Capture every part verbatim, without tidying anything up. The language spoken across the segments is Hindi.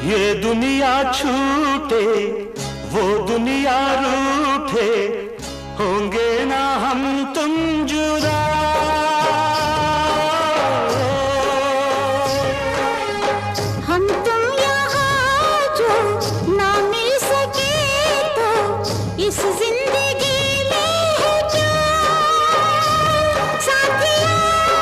ये दुनिया छूटे वो दुनिया रूठे, होंगे ना हम तुम जुदा। हम तुम यहाँ जो ना मिल सके तो इस जिंदगी में है क्या साथिया।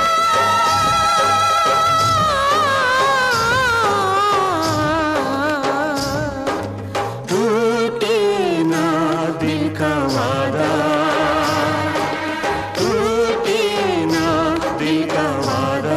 टूटे ना दिल का वादा, टूटे ना दिल का वादा।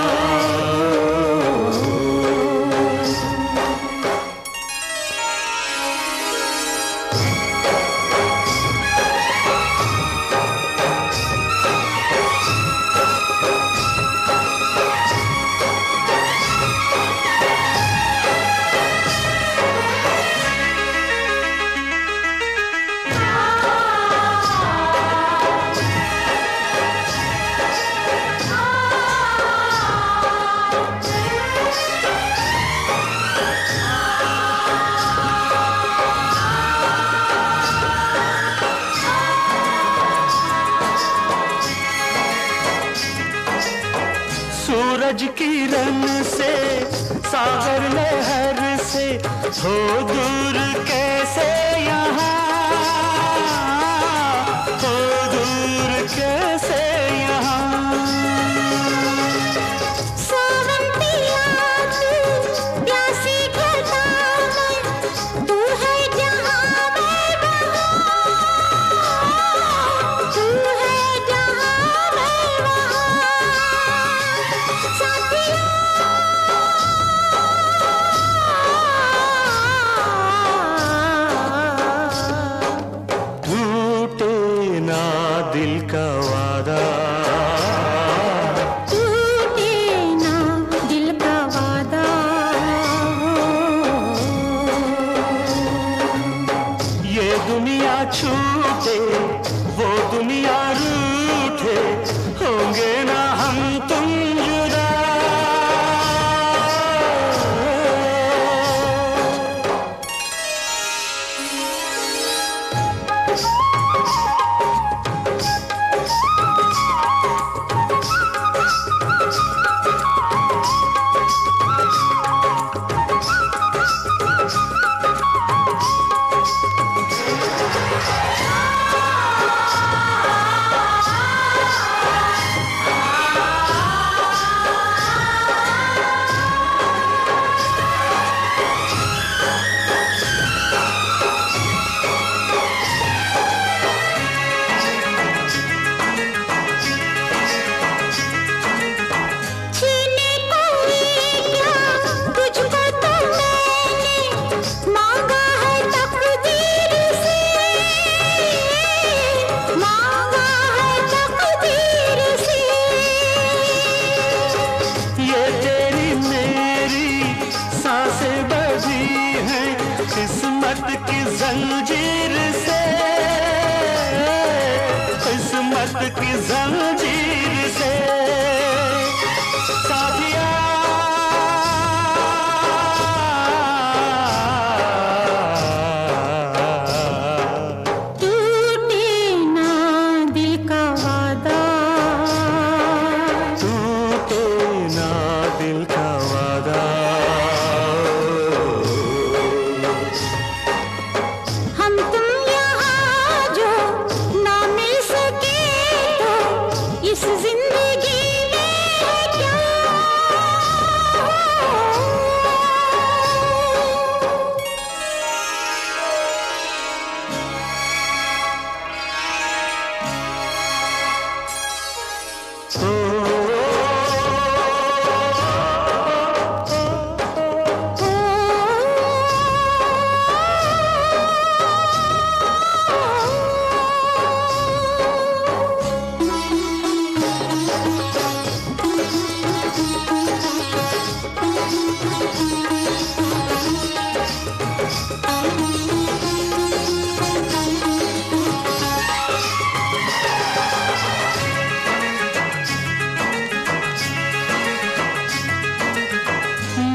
सूरज किरण से सागर लहर से हो दूर कैसे यहाँ, हो दूर कैसे यहाँ। सावन पिया तू प्यासी घटा में, तू है जहाँ मैं वहाँ, तू है जहाँ मैं वहाँ साथिया। टूटे ना दिल का वादा, टूटे ना दिल का वादा। ये दुनिया छूटे वो दुनिया रूठे, होंगे ना हम तुम जुदा। छीने कोई क्या तुझको तो मैंने मांगा है तकदीर से, मांगा है तकदीर से। ये तेरी मेरी सांसें बंधी हैं किस्मत की जंजीर से, किस्मत की जंजीर से साथिया। टूटे ना दिल का वादा, टूटे ना दिल का वादा। हम तुम यहाँ जो ना मिल सके तो इस जिंदगी में है क्या। ओ,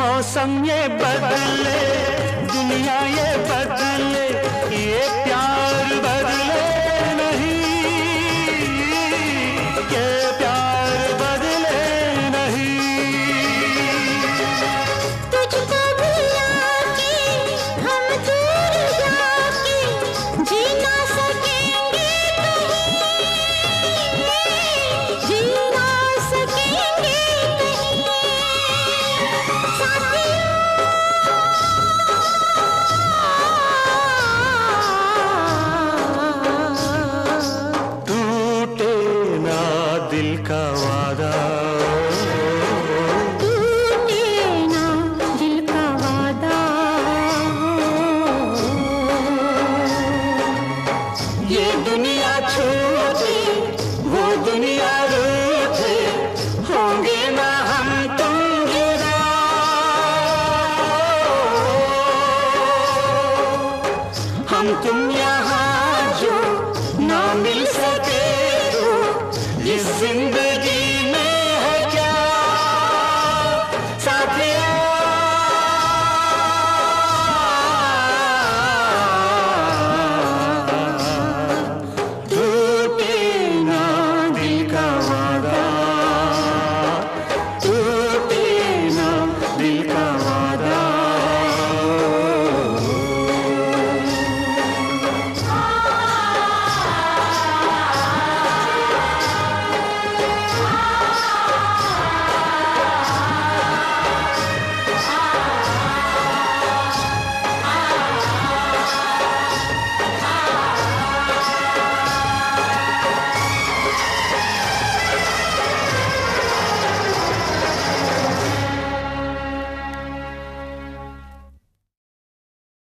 मौसम ये बदले, दुनिया ये बदले, ये प्यार बदले नहीं, ये प्यार बदले नहीं। तुझको भी आके हम दूर जाके जी ना सकेंगे कहीं, जी ना सकेंगे कहीं। टूटे ना दिल का वादा, टूटे ना दिल का वादा। ये दुनिया छूटे, वो दुनिया रूठे, होंगे ना हम तुम जुदा। हम तुम यहाँ